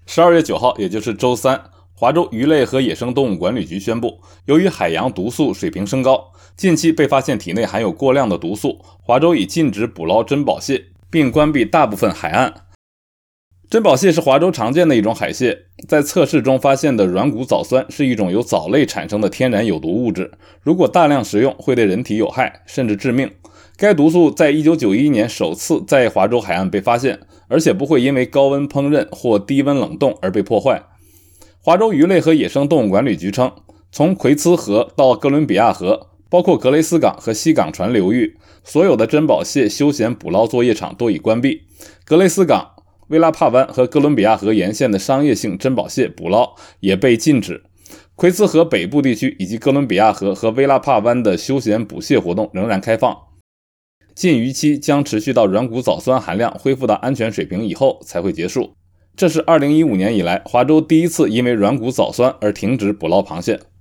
12月9号，也就是周三，华州鱼类和野生动物管理局宣布，由于海洋毒素水平升高，近期被发现体内含有过量的毒素，华州已禁止捕捞珍宝蟹，并关闭大部分海岸。珍宝蟹是华州常见的一种海蟹，在测试中发现的软骨藻酸是一种由藻类产生的天然有毒物质，如果大量食用会对人体有害，甚至致命。该毒素在1991年首次在华州海岸被发现，而且不会因为高温烹饪或低温冷冻而被破坏。华州鱼类和野生动物管理局称，从奎兹河到哥伦比亚河，包括格雷斯港和西港船流域，所有的珍宝蟹休闲捕捞作业场都已关闭。格雷斯港、威拉帕湾和哥伦比亚河沿线的商业性珍宝蟹捕捞也被禁止。奎兹河北部地区以及哥伦比亚河和威拉帕湾的休闲捕蟹活动仍然开放，禁渔期将持续到软骨藻酸含量恢复到安全水平以后才会结束。这是2015年以来华州第一次因为软骨藻酸而停止捕捞螃蟹。